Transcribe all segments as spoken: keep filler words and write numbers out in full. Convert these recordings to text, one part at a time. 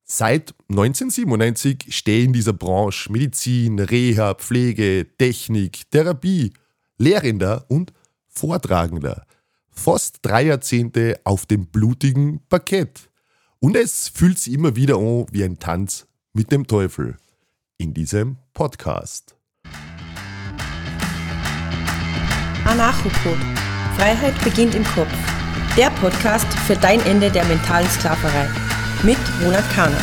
Seit neunzehnhundertsiebenundneunzig stehe ich in dieser Branche Medizin, Reha, Pflege, Technik, Therapie, Lehrender und Vortragender. Fast drei Jahrzehnte auf dem blutigen Parkett. Und es fühlt sich immer wieder an wie ein Tanz mit dem Teufel. In diesem Podcast. Anarchopod. Freiheit beginnt im Kopf. Der Podcast für dein Ende der mentalen Sklaverei. Mit Ronald Kahner.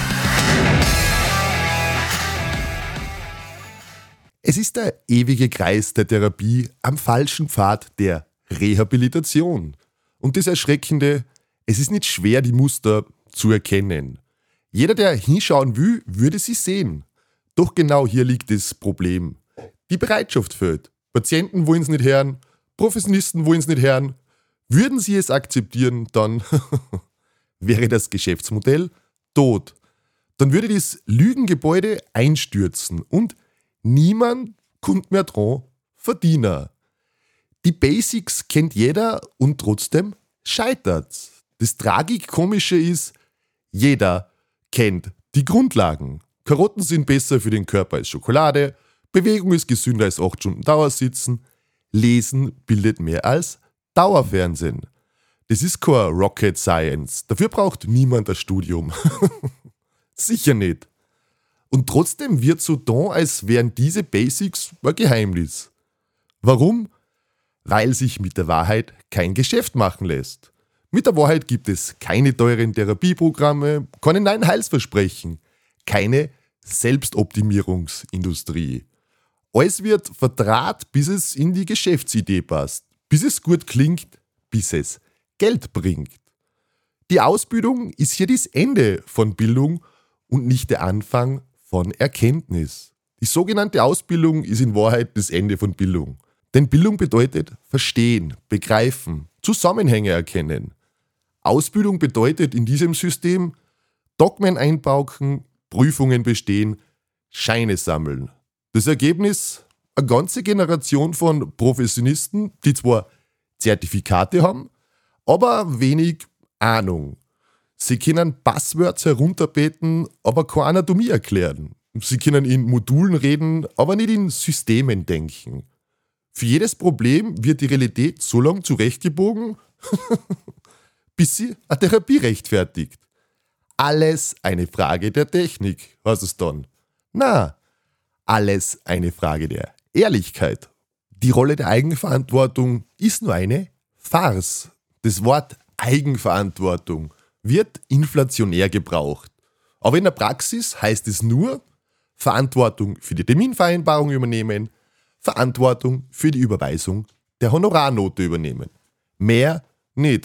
Es ist der ewige Kreis der Therapie am falschen Pfad der Rehabilitation. Und das Erschreckende, es ist nicht schwer, die Muster zu erkennen. Jeder, der hinschauen will, würde sie sehen. Doch genau hier liegt das Problem. Die Bereitschaft fehlt. Patienten wollen es nicht hören, Professionisten wollen es nicht hören. Würden sie es akzeptieren, dann wäre das Geschäftsmodell tot. Dann würde das Lügengebäude einstürzen und niemand kommt mehr dran verdienen. Die Basics kennt jeder und trotzdem scheitert's. Das Tragikomische ist, jeder kennt die Grundlagen. Karotten sind besser für den Körper als Schokolade, Bewegung ist gesünder als acht Stunden Dauersitzen, Lesen bildet mehr als Dauerfernsehen. Das ist kein Rocket Science. Dafür braucht niemand ein Studium. Sicher nicht. Und trotzdem wird so da, als wären diese Basics ein Geheimnis. Warum? Weil sich mit der Wahrheit kein Geschäft machen lässt. Mit der Wahrheit gibt es keine teuren Therapieprogramme, keine neuen Heilsversprechen, keine Selbstoptimierungsindustrie. Alles wird verdraht, bis es in die Geschäftsidee passt, bis es gut klingt, bis es Geld bringt. Die Ausbildung ist hier das Ende von Bildung und nicht der Anfang von Erkenntnis. Die sogenannte Ausbildung ist in Wahrheit das Ende von Bildung. Denn Bildung bedeutet verstehen, begreifen, Zusammenhänge erkennen. Ausbildung bedeutet in diesem System Dogmen einbauken, Prüfungen bestehen, Scheine sammeln. Das Ergebnis? Eine ganze Generation von Professionisten, die zwar Zertifikate haben, aber wenig Ahnung. Sie können Passwörter herunterbeten, aber keine Anatomie erklären. Sie können in Modulen reden, aber nicht in Systemen denken. Für jedes Problem wird die Realität so lange zurechtgebogen, bis sie eine Therapie rechtfertigt. Alles eine Frage der Technik, heißt es dann. Na, alles eine Frage der Ehrlichkeit. Die Rolle der Eigenverantwortung ist nur eine Farce. Das Wort Eigenverantwortung wird inflationär gebraucht. Aber in der Praxis heißt es nur Verantwortung für die Terminvereinbarung übernehmen, Verantwortung für die Überweisung der Honorarnote übernehmen. Mehr nicht.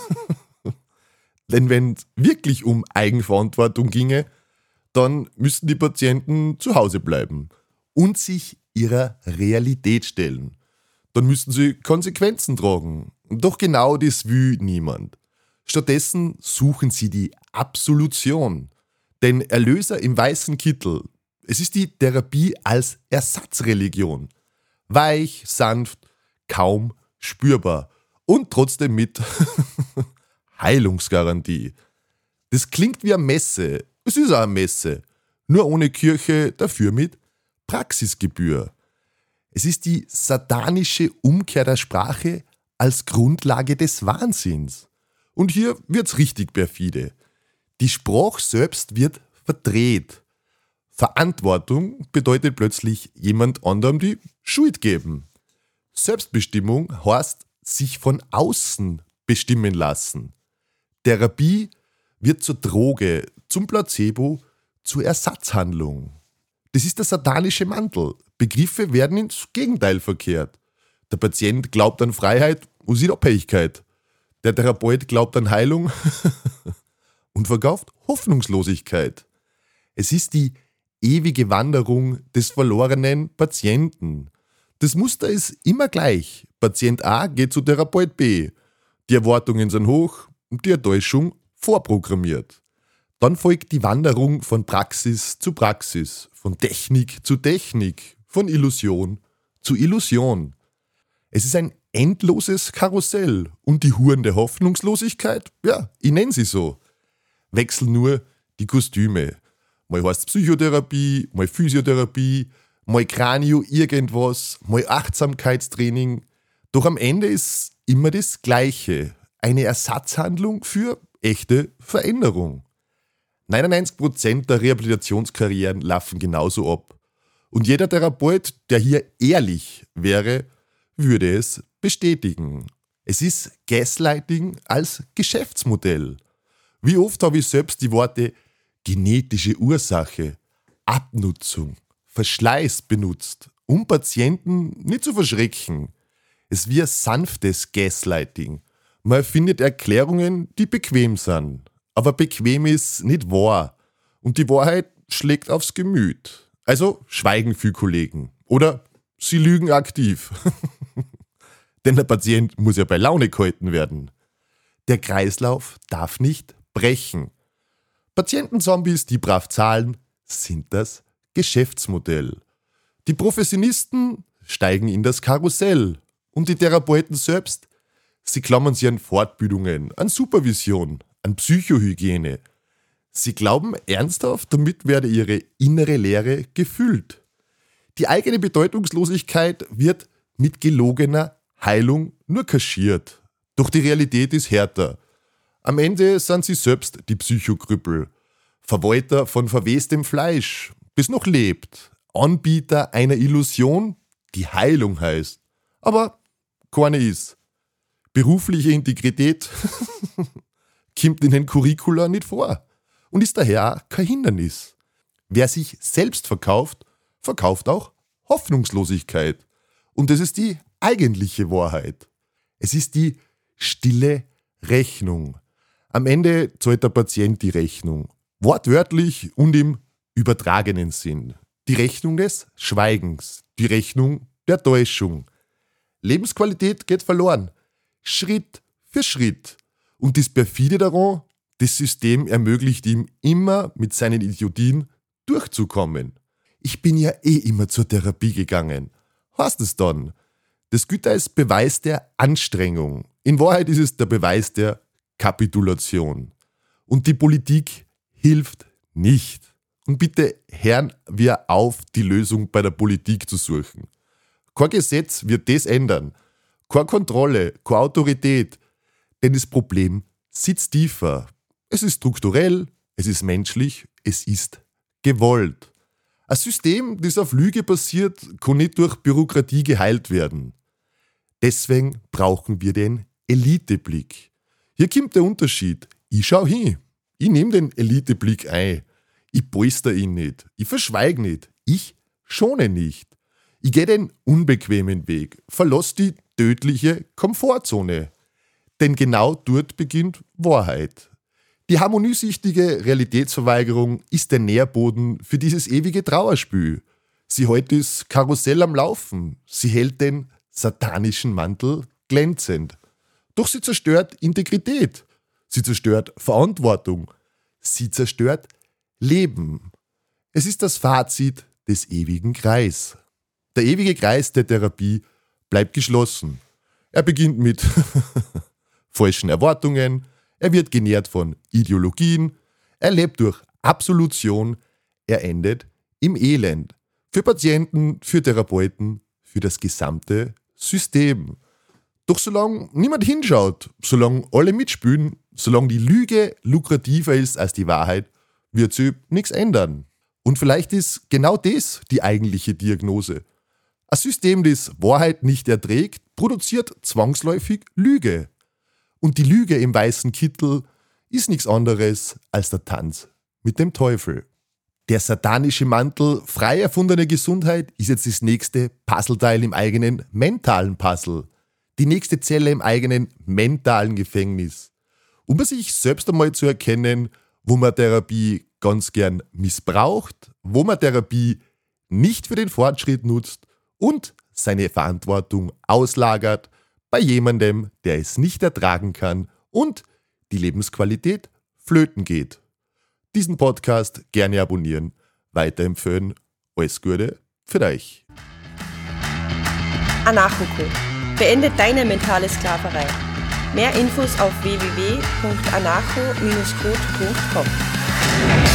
Denn wenn es wirklich um Eigenverantwortung ginge, dann müssten die Patienten zu Hause bleiben und sich ihrer Realität stellen. Dann müssten sie Konsequenzen tragen. Doch genau das will niemand. Stattdessen suchen sie die Absolution. Den Erlöser im weißen Kittel. Es ist die Therapie als Ersatzreligion. Weich, sanft, kaum spürbar und trotzdem mit Heilungsgarantie. Das klingt wie eine Messe. Es ist auch eine Messe. Nur ohne Kirche, dafür mit Praxisgebühr. Es ist die satanische Umkehr der Sprache als Grundlage des Wahnsinns. Und hier wird's richtig perfide. Die Sprache selbst wird verdreht. Verantwortung bedeutet plötzlich jemand anderem die Schuld geben. Selbstbestimmung heißt sich von außen bestimmen lassen. Therapie wird zur Droge, zum Placebo, zur Ersatzhandlung. Das ist der satanische Mantel. Begriffe werden ins Gegenteil verkehrt. Der Patient glaubt an Freiheit und sieht Abhängigkeit. Der Therapeut glaubt an Heilung und verkauft Hoffnungslosigkeit. Es ist die ewige Wanderung des verlorenen Patienten. Das Muster ist immer gleich. Patient A geht zu Therapeut B. Die Erwartungen sind hoch und die Enttäuschung vorprogrammiert. Dann folgt die Wanderung von Praxis zu Praxis, von Technik zu Technik, von Illusion zu Illusion. Es ist ein endloses Karussell und die Huren der Hoffnungslosigkeit, ja, ich nenne sie so, wechseln nur die Kostüme. Mal heißt es Psychotherapie, mal Physiotherapie, mal Kranio irgendwas, mal Achtsamkeitstraining. Doch am Ende ist immer das Gleiche. Eine Ersatzhandlung für echte Veränderung. neunundneunzig Prozent der Rehabilitationskarrieren laufen genauso ab. Und jeder Therapeut, der hier ehrlich wäre, würde es bestätigen. Es ist Gaslighting als Geschäftsmodell. Wie oft habe ich selbst die Worte genetische Ursache, Abnutzung, Verschleiß benutzt, um Patienten nicht zu verschrecken. Es ist wie ein sanftes Gaslighting. Man findet Erklärungen, die bequem sind. Aber bequem ist nicht wahr. Und die Wahrheit schlägt aufs Gemüt. Also schweigen viele Kollegen. Oder sie lügen aktiv. Denn der Patient muss ja bei Laune gehalten werden. Der Kreislauf darf nicht brechen. Patientenzombies, die brav zahlen, sind das Geschäftsmodell. Die Professionisten steigen in das Karussell. Und die Therapeuten selbst, sie klammern sich an Fortbildungen, an Supervision, an Psychohygiene. Sie glauben ernsthaft, damit werde ihre innere Leere gefüllt. Die eigene Bedeutungslosigkeit wird mit gelogener Heilung nur kaschiert. Doch die Realität ist härter. Am Ende sind sie selbst die Psychokrüppel, Verwalter von verwestem Fleisch, bis noch lebt, Anbieter einer Illusion, die Heilung heißt, aber keine ist. Berufliche Integrität kommt in den Curricula nicht vor und ist daher auch kein Hindernis. Wer sich selbst verkauft, verkauft auch Hoffnungslosigkeit. Und das ist die eigentliche Wahrheit. Es ist die stille Rechnung. Am Ende zahlt der Patient die Rechnung. Wortwörtlich und im übertragenen Sinn. Die Rechnung des Schweigens. Die Rechnung der Täuschung. Lebensqualität geht verloren. Schritt für Schritt. Und das perfide daran, das System ermöglicht ihm immer mit seinen Idiotien durchzukommen. Ich bin ja eh immer zur Therapie gegangen. Heißt es dann? Das gilt als Beweis der Anstrengung. In Wahrheit ist es der Beweis der Kapitulation. Und die Politik hilft nicht. Und bitte hören wir auf, die Lösung bei der Politik zu suchen. Kein Gesetz wird das ändern. Keine Kontrolle, keine Autorität. Denn das Problem sitzt tiefer. Es ist strukturell, es ist menschlich, es ist gewollt. Ein System, das auf Lüge basiert, kann nicht durch Bürokratie geheilt werden. Deswegen brauchen wir den Eliteblick. Hier kommt der Unterschied. Ich schau hin. Ich nehme den Eliteblick ein. Ich polster ihn nicht. Ich verschweige nicht. Ich schone nicht. Ich gehe den unbequemen Weg. Verlass die tödliche Komfortzone. Denn genau dort beginnt Wahrheit. Die harmoniesüchtige Realitätsverweigerung ist der Nährboden für dieses ewige Trauerspiel. Sie hält das Karussell am Laufen. Sie hält den satanischen Mantel glänzend. Doch sie zerstört Integrität. Sie zerstört Verantwortung. Sie zerstört Leben. Es ist das Fazit des ewigen Kreis. Der ewige Kreis der Therapie bleibt geschlossen. Er beginnt mit falschen Erwartungen, er wird genährt von Ideologien, er lebt durch Absolution, er endet im Elend. Für Patienten, für Therapeuten, für das gesamte System. Doch solange niemand hinschaut, solange alle mitspielen, solange die Lüge lukrativer ist als die Wahrheit, wird sich nichts ändern. Und vielleicht ist genau das die eigentliche Diagnose. Ein System, das Wahrheit nicht erträgt, produziert zwangsläufig Lüge. Und die Lüge im weißen Kittel ist nichts anderes als der Tanz mit dem Teufel. Der satanische Mantel frei erfundene Gesundheit ist jetzt das nächste Puzzleteil im eigenen mentalen Puzzle. Die nächste Zelle im eigenen mentalen Gefängnis. Um bei sich selbst einmal zu erkennen, wo man Therapie ganz gern missbraucht, wo man Therapie nicht für den Fortschritt nutzt und seine Verantwortung auslagert bei jemandem, der es nicht ertragen kann und die Lebensqualität flöten geht. Diesen Podcast gerne abonnieren, weiterempfehlen. Alles Gute für euch. Anarcho. Beende deine mentale Sklaverei. Mehr Infos auf w w w punkt anarcho Bindestrich code punkt com.